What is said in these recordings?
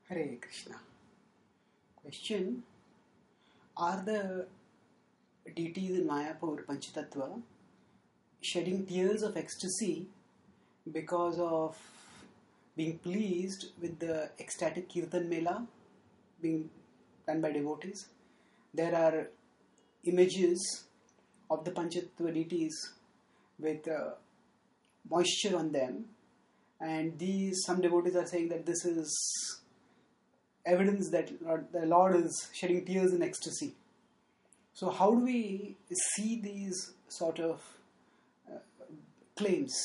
Hare Krishna. Question: are the deities in Mayapur Panchatattva shedding tears of ecstasy because of being pleased with the ecstatic Kirtan Mela being done by devotees? There are images of the Panchatattva deities with moisture on them, and some devotees are saying that this is evidence that the Lord is shedding tears in ecstasy. So how do we see these sort of claims?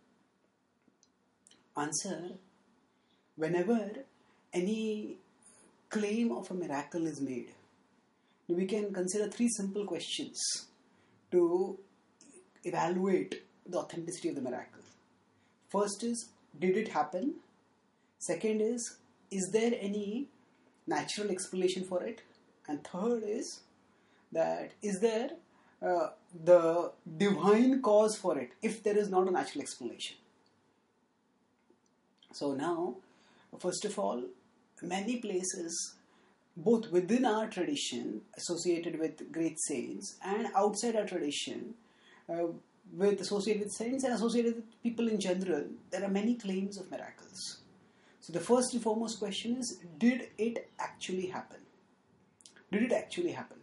Answer: whenever any claim of a miracle is made, we can consider three simple questions to evaluate the authenticity of the miracle. First is, did it happen? Second is there any natural explanation for it? And third is there the divine cause for it if there is not a natural explanation? So now, first of all, many places, both within our tradition associated with great saints and outside our tradition, associated with saints and associated with people in general, there are many claims of miracles. So the first and foremost question is, did it actually happen? Did it actually happen?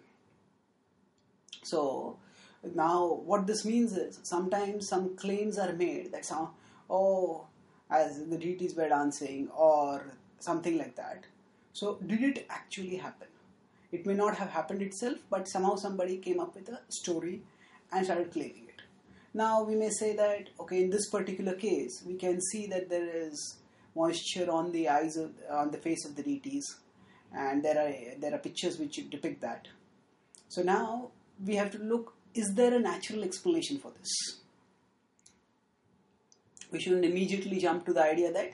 So now what this means is, sometimes some claims are made that as the deities were dancing or something like that. So did it actually happen? It may not have happened itself, but somehow somebody came up with a story and started claiming it. Now we may say that, okay, in this particular case, we can see that there is moisture on the eyes on the face of the deities, and there are pictures which depict that. So now we have to look, is there a natural explanation for this? We shouldn't immediately jump to the idea that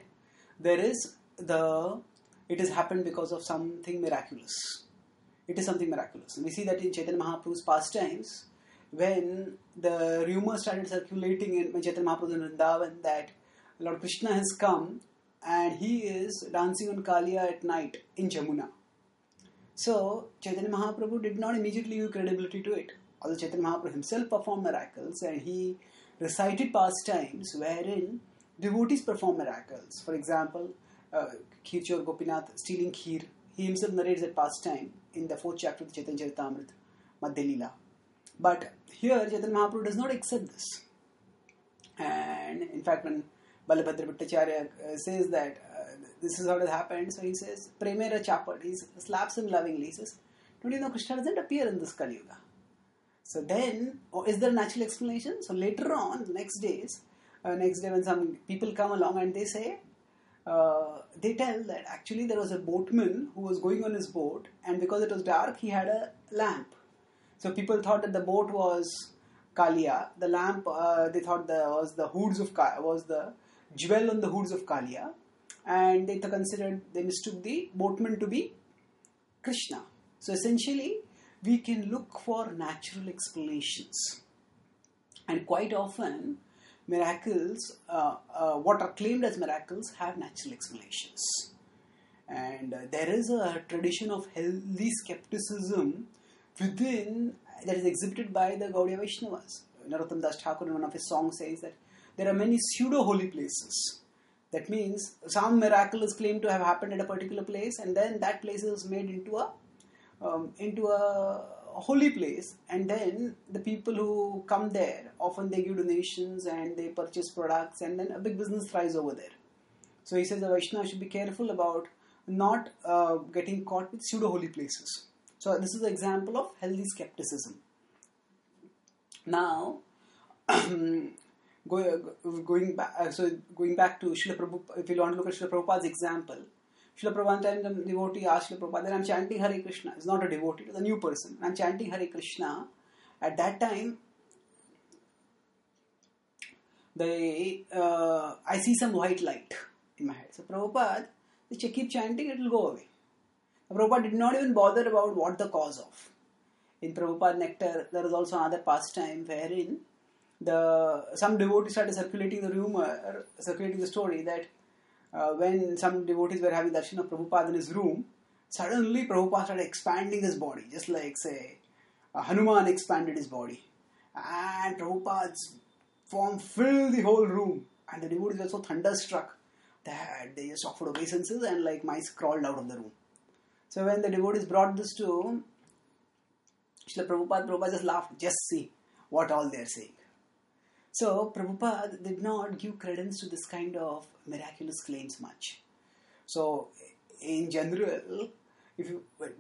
it has happened because of something miraculous. It is something miraculous. And we see that in Chaitanya Mahaprabhu's pastimes, when the rumor started circulating in Chaitanya Mahaprabhu in Vrindavan that Lord Krishna has come and he is dancing on Kaliya at night in Jamuna. So Chaitanya Mahaprabhu did not immediately give credibility to it. Although Chaitanya Mahaprabhu himself performed miracles and he recited pastimes wherein devotees perform miracles. For example, Kheerchor Gopinath stealing kheer. He himself narrates that pastime in the 4th chapter of the Chaitanya Charitamrita, Madhya Leela. But here Chaitanya Mahaprabhu does not accept this. And in fact, when Balabhadra Bhattacharya says that this is how it happened, so he says, Premera Chapat, he slaps him lovingly. He says, don't you know Krishna doesn't appear in this Kali Yuga? So then, is there a natural explanation? So later on, next day when some people come along and they say, they tell that actually there was a boatman who was going on his boat, and because it was dark, he had a lamp. So people thought that the boat was Kaliya. The lamp, they thought was the jewel on the hoods of Kaliya, and they mistook the boatman to be Krishna. So essentially, we can look for natural explanations, and quite often miracles, what are claimed as miracles, have natural explanations. And there is a tradition of healthy skepticism that is exhibited by the Gaudiya Vaishnavas. Narottam Das Thakur in one of his songs says that there are many pseudo-holy places. That means some miracle is claimed to have happened at a particular place, and then that place is made into a holy place, and then the people who come there, often they give donations and they purchase products, and then a big business thrives over there. So he says the Vaishnava should be careful about not getting caught with pseudo-holy places. So this is an example of healthy skepticism. Now, going back to Srila Prabhupada, if you want to look at Srila Prabhupada's example, Srila Prabhupada, time the devotee asked Srila Prabhupada, I'm chanting Hare Krishna. It's not a devotee, it's a new person. I'm chanting Hare Krishna. At that time, I see some white light in my head. So Prabhupada, keep chanting, it will go away. Prabhupada did not even bother about what the cause of. In Prabhupada Nectar, there is also another pastime wherein some devotees started circulating the story that when some devotees were having darshan of Prabhupada in his room, suddenly Prabhupada started expanding his body, just like, say, Hanuman expanded his body. And Prabhupada's form filled the whole room. And the devotees were so thunderstruck that they just offered obeisances and like mice crawled out of the room. So when the devotees brought this to Srila Prabhupada just laughed, just see what all they are saying. So Prabhupada did not give credence to this kind of miraculous claims much. So in general, did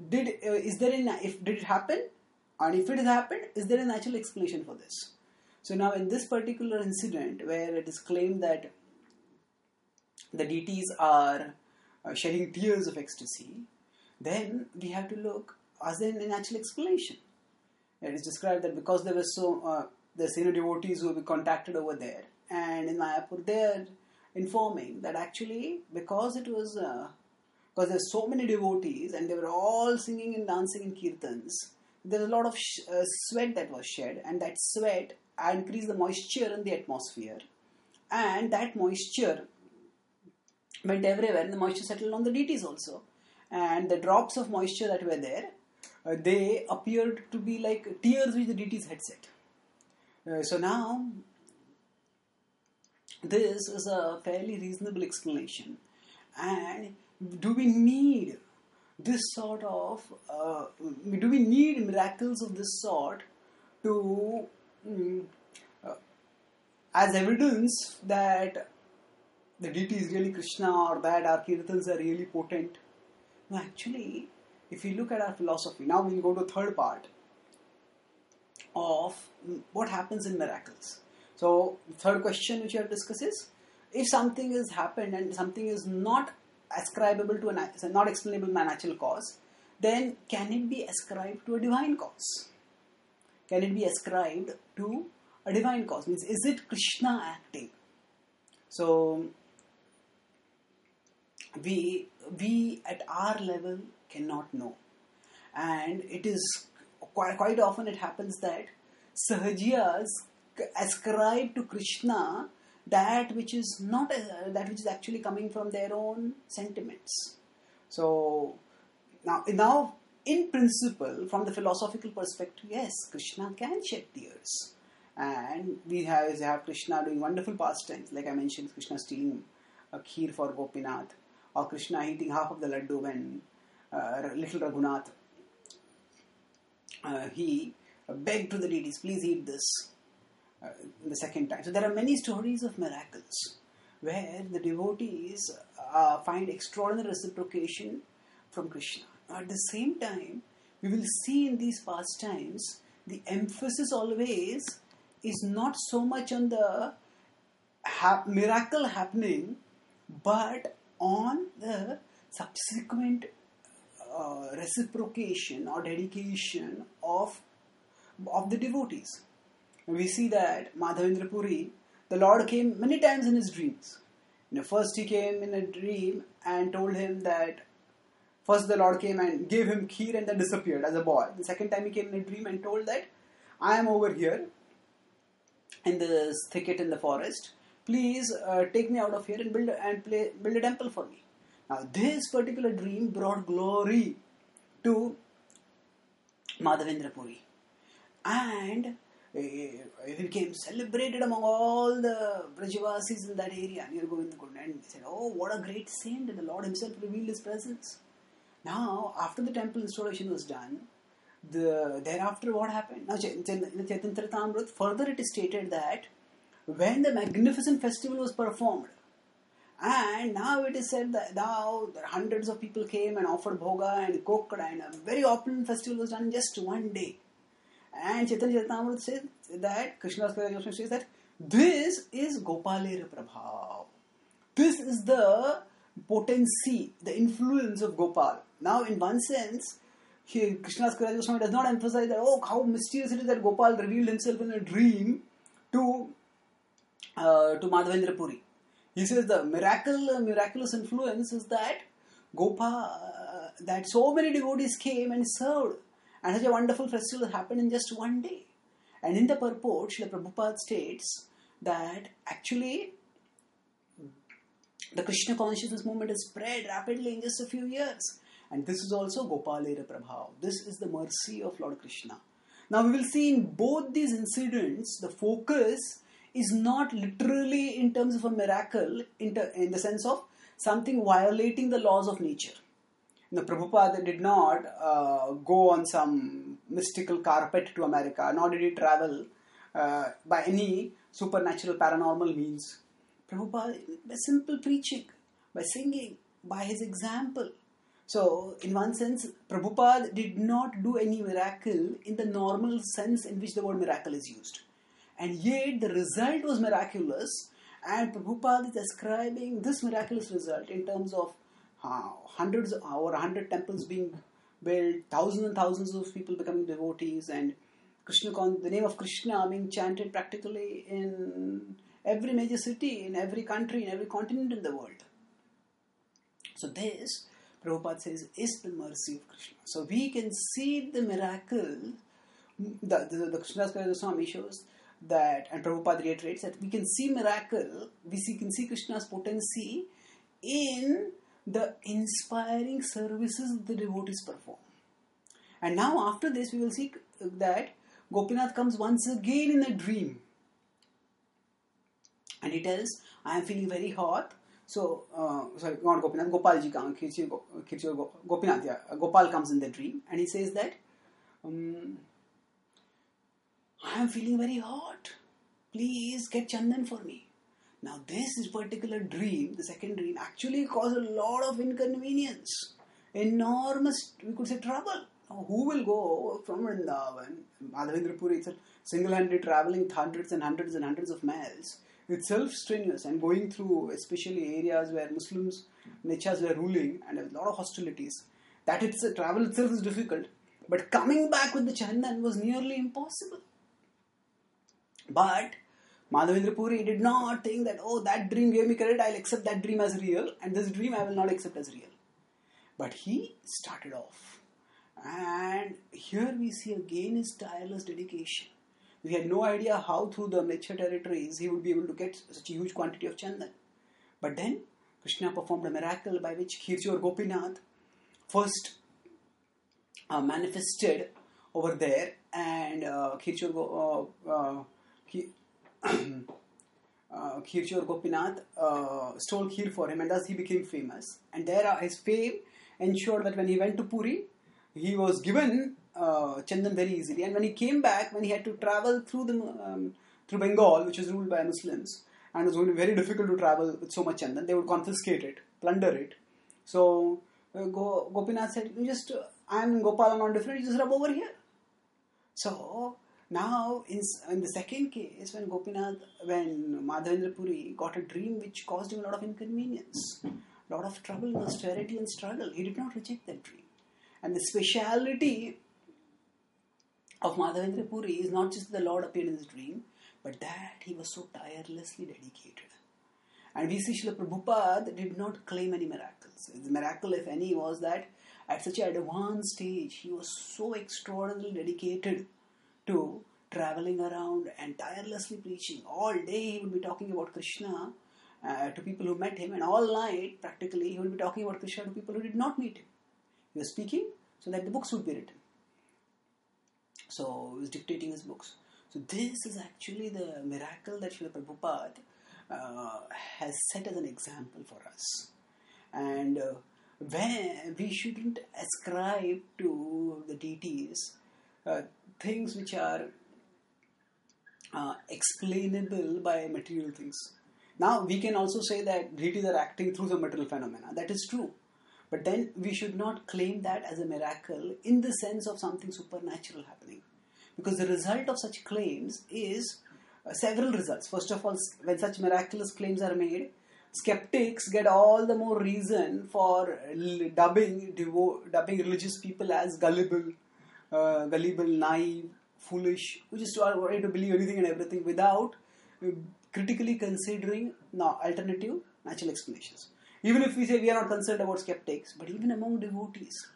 it happen? And if it has happened, is there a natural explanation for this? So now in this particular incident where it is claimed that the deities are shedding tears of ecstasy, then we have to look, is there a natural explanation? It is described that because there were the devotees who were contacted over there, and in Mayapur they are informing that actually because there were so many devotees and they were all singing and dancing in kirtans, there was a lot of sweat that was shed, and that sweat increased the moisture in the atmosphere, and that moisture went everywhere, and the moisture settled on the deities also, and the drops of moisture that were there, they appeared to be like tears which the deities had shed. So now this is a fairly reasonable explanation, and do we need this sort of do we need miracles of this sort to as evidence that the deity is really Krishna or that our kirtans are really potent? No, actually, if you look at our philosophy, now we'll go to the third part of what happens in miracles. So, the third question which you have discussed is, if something has happened and something is not ascribable to not explainable by natural cause, then can it be ascribed to a divine cause? Can it be ascribed to a divine cause? Means, is it Krishna acting? So, we at our level cannot know, and it is quite often it happens that Sahajiyas ascribe to Krishna that which is not that which is actually coming from their own sentiments. So now in principle, from the philosophical perspective, yes, Krishna can shed tears, and we have Krishna doing wonderful pastimes, like I mentioned, Krishna stealing a kheer for Gopinath, or Krishna eating half of the laddu when little Raghunath he begged to the deities, please eat this the second time. So there are many stories of miracles where the devotees find extraordinary reciprocation from Krishna. At the same time, we will see in these pastimes the emphasis always is not so much on the miracle happening, but on the subsequent reciprocation or dedication of the devotees. We see that Madhavendra Puri, the Lord came many times in his dreams. First he came in a dream and told him that first the Lord came and gave him kheer and then disappeared as a boy. The second time he came in a dream and told that I am over here in this thicket in the forest. Please take me out of here and build a temple for me. Now this particular dream brought glory to Madhavendra Puri, and he became celebrated among all the Brajavasis in that area near Govindakund, and they said, oh, what a great saint, and the Lord himself revealed his presence. Now, after the temple installation was done, thereafter what happened? Now, in the Chaitanya Charitamrita, further it is stated that when the magnificent festival was performed, and now it is said that now hundreds of people came and offered bhoga and cooked, and a very opulent festival was done in just one day. And Chaitanya Charitamrita says that, Krishnadas Kaviraj Goswami says that this is Gopalera Prabhav. This is the potency, the influence of Gopal. Now, in one sense, here Krishnadas Kaviraj Goswami does not emphasize that, oh, how mysterious it is that Gopal revealed himself in a dream to Madhavendra Puri. He says the miraculous influence is that that so many devotees came and served, and such a wonderful festival happened in just one day. And in the purport, Srila Prabhupada states that actually The Krishna consciousness movement has spread rapidly in just a few years. And this is also Gopalera Prabhav. This is the mercy of Lord Krishna. Now we will see in both these incidents, the focus is not literally in terms of a miracle, in the sense of something violating the laws of nature. Prabhupada did not go on some mystical carpet to America, nor did he travel by any supernatural paranormal means. Prabhupada, by simple preaching, by singing, by his example. So, in one sense, Prabhupada did not do any miracle in the normal sense in which the word miracle is used. And yet, the result was miraculous, and Prabhupada is ascribing this miraculous result in terms of hundreds or 100 temples being built, thousands and thousands of people becoming devotees, and the name of Krishna being chanted practically in every major city, in every country, in every continent in the world. So this, Prabhupada says, is the mercy of Krishna. So we can see the miracle, the Krishnadas Kaviraj Swami shows that, and Prabhupada reiterates that we can see miracle, can see Krishna's potency in the inspiring services the devotees perform. And now after this we will see that Gopinath comes once again in a dream. And he tells, I am feeling very hot. So, sorry, not Gopinath, Gopalji comes, Gopinath, yeah. Gopal comes in the dream and he says that, I am feeling very hot. Please get Chandan for me. Now this particular dream, the second dream, actually caused a lot of inconvenience. Enormous, we could say, trouble. Now, who will go from Vrindavan, Madhavendra Puri itself, single-handedly travelling hundreds and hundreds and hundreds of miles, itself strenuous, and going through especially areas where Muslims, Nechas were ruling and a lot of hostilities. Travel itself is difficult. But coming back with the Chandan was nearly impossible. But Madhavendra Puri did not think that, that dream gave me credit, I'll accept that dream as real, and this dream I will not accept as real. But he started off. And here we see again his tireless dedication. We had no idea how through the Mlecha territories he would be able to get such a huge quantity of Chandan. But then Krishna performed a miracle by which Kshirchor Gopinath first manifested over there, and Kshirchor Gopinath stole kheer for him, and thus he became famous. And there his fame ensured that when he went to Puri, he was given Chandan very easily. And when he came back, when he had to travel through through Bengal, which was ruled by Muslims, and it was going to be very difficult to travel with so much Chandan, they would confiscate it, plunder it. So Gopinath said, I am Gopal, not different, you just rub over here. So now, in the second case, when Madhavendra Puri got a dream which caused him a lot of inconvenience, a lot of trouble, austerity and struggle, he did not reject that dream. And the speciality of Madhavendra Puri is not just the Lord appeared in his dream, but that he was so tirelessly dedicated. And we see Srila Prabhupada did not claim any miracles. The miracle, if any, was that at such an advanced stage, he was so extraordinarily dedicated to traveling around and tirelessly preaching. All day he would be talking about Krishna to people who met him, and all night, practically, he would be talking about Krishna to people who did not meet him. He was speaking so that the books would be written. So he was dictating his books. So this is actually the miracle that Srila Prabhupada has set as an example for us. And when we shouldn't ascribe to the deities things which are explainable by material things. Now we can also say that deities are acting through some material phenomena. That is true. But then we should not claim that as a miracle in the sense of something supernatural happening. Because the result of such claims is several results. First of all, when such miraculous claims are made, skeptics get all the more reason for dubbing religious people as gullible, naive, foolish, who just are ready to believe anything and everything without critically considering alternative natural explanations. Even if we say we are not concerned about skeptics, but even among devotees,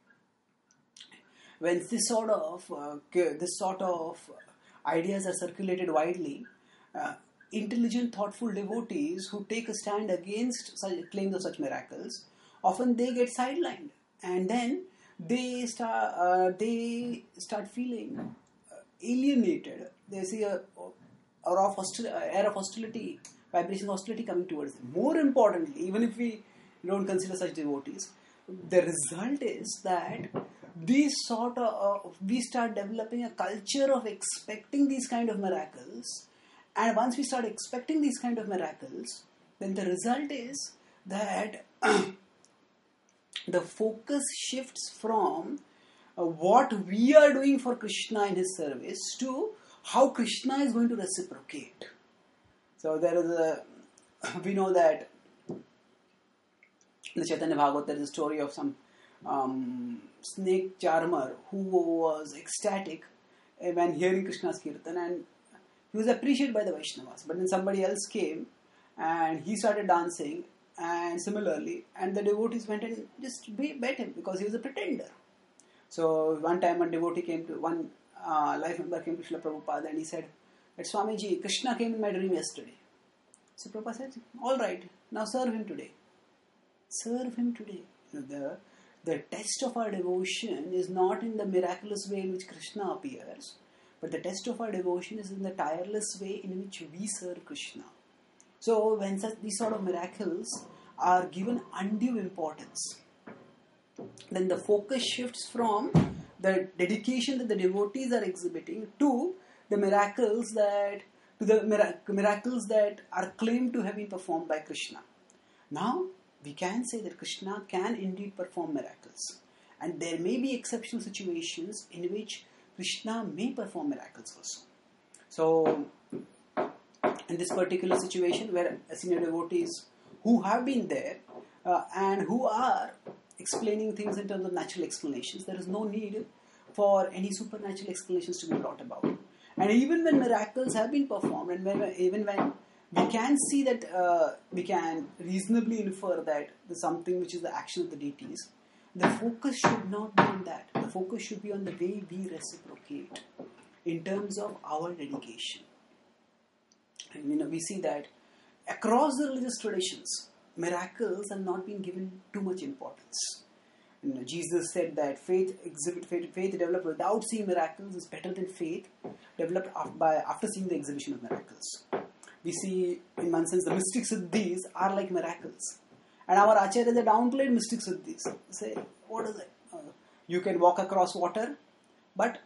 when this sort of ideas are circulated widely, intelligent, thoughtful devotees who take a stand against such claims of such miracles, often they get sidelined, and then they start feeling alienated. They see a air of hostility, vibration of hostility coming towards them. More importantly, even if we don't consider such devotees, the result is that we start developing a culture of expecting these kind of miracles, and once we start expecting these kind of miracles, then the result is that the focus shifts from what we are doing for Krishna in his service to how Krishna is going to reciprocate. So we know that in the Chaitanya Bhagavat there is a story of some snake charmer who was ecstatic when hearing Krishna's kirtan, and he was appreciated by the Vaishnavas. But then somebody else came and he started dancing, and similarly, and the devotees went and just bet him because he was a pretender. So one time one life member came to Srila Prabhupada and he said that Swamiji, Krishna came in my dream yesterday. So Prabhupada said, all right, now serve him today. Serve him today. The test of our devotion is not in the miraculous way in which Krishna appears, but the test of our devotion is in the tireless way in which we serve Krishna. So when these sort of miracles are given undue importance, then the focus shifts from the dedication that the devotees are exhibiting to the miracles that are claimed to have been performed by Krishna. Now, we can say that Krishna can indeed perform miracles, and there may be exceptional situations in which Krishna may perform miracles also. So, in this particular situation where senior devotees who have been there and who are explaining things in terms of natural explanations, there is no need for any supernatural explanations to be brought about. And even when miracles have been performed, and even when we can see that we can reasonably infer that there's something which is the action of the deities, the focus should not be on that. The focus should be on the way we reciprocate in terms of our dedication. And we see that across the religious traditions, miracles have not been given too much importance. Jesus said that faith developed without seeing miracles is better than faith developed after seeing the exhibition of miracles. We see, in one sense, the mystic siddhis are like miracles. And our acharyas have downplayed mystic siddhis. Say, what is it? You can walk across water, but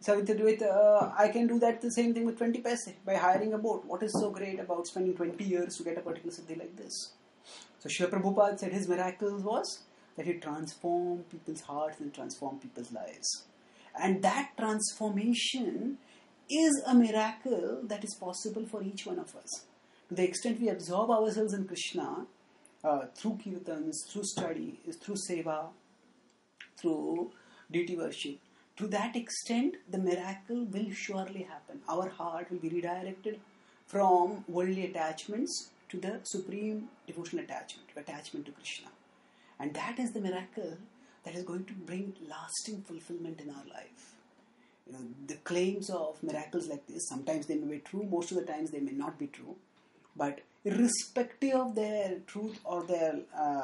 I can do that the same thing with 20 paise by hiring a boat. What is so great about spending 20 years to get a particular siddhi like this? So Srila Prabhupada said his miracle was that he transformed people's hearts and transformed people's lives. And that transformation is a miracle that is possible for each one of us. To the extent we absorb ourselves in Krishna, through kirtans, through study, through seva, through deity worship, to that extent the miracle will surely happen. Our heart will be redirected from worldly attachments to the supreme devotional attachment to Krishna. And that is the miracle that is going to bring lasting fulfillment in our life. The claims of miracles like this, sometimes they may be true, most of the times they may not be true. But irrespective of their truth or their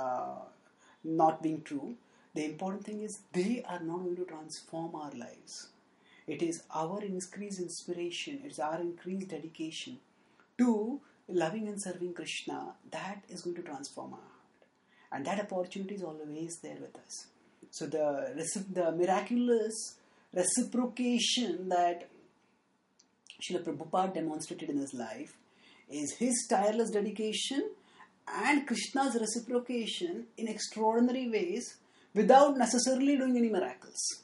not being true, the important thing is they are not going to transform our lives. It is our increased inspiration, it is our increased dedication to loving and serving Krishna that is going to transform our heart. And that opportunity is always there with us. So the miraculous reciprocation that Srila Prabhupada demonstrated in his life is his tireless dedication and Krishna's reciprocation in extraordinary ways without necessarily doing any miracles.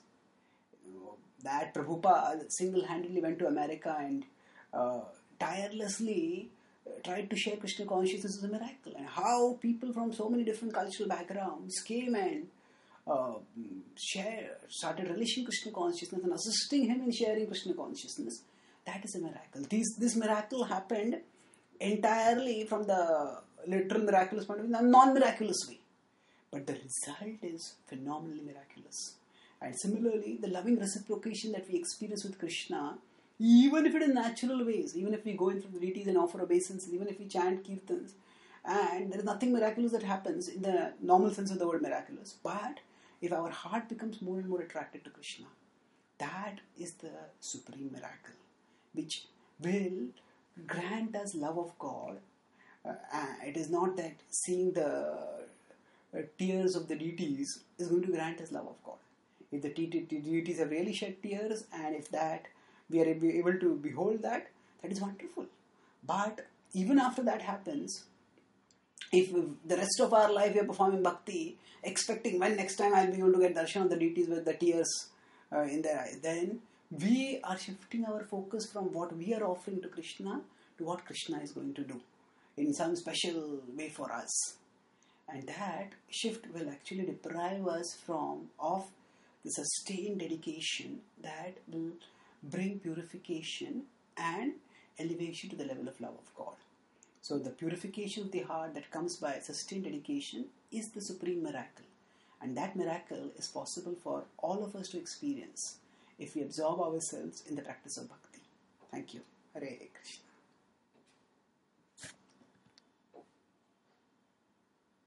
That Prabhupada single-handedly went to America and tirelessly tried to share Krishna consciousness is a miracle. And how people from so many different cultural backgrounds came and started relishing Krishna consciousness and assisting him in sharing Krishna consciousness, that is a miracle. This miracle happened entirely from the literal miraculous point of view, non-miraculous way. But the result is phenomenally miraculous. And similarly, the loving reciprocation that we experience with Krishna even if it is natural ways, even if we go in front of the deities and offer obeisances, even if we chant kirtans, and there is nothing miraculous that happens in the normal sense of the word miraculous. But if our heart becomes more and more attracted to Krishna, that is the supreme miracle, which will grant us love of God. It is not that seeing the tears of the deities is going to grant us love of God. If the deities have really shed tears, and if that we are able to behold that, that is wonderful. But even after that happens, if the rest of our life we are performing bhakti, expecting when next time I'll be able to get darshan of the deities with the tears in their eyes, then we are shifting our focus from what we are offering to Krishna to what Krishna is going to do in some special way for us. And that shift will actually deprive us of the sustained dedication that will bring purification and elevation to the level of love of God. So the purification of the heart that comes by sustained dedication is the supreme miracle. And that miracle is possible for all of us to experience if we absorb ourselves in the practice of bhakti. Thank you. Hare Krishna.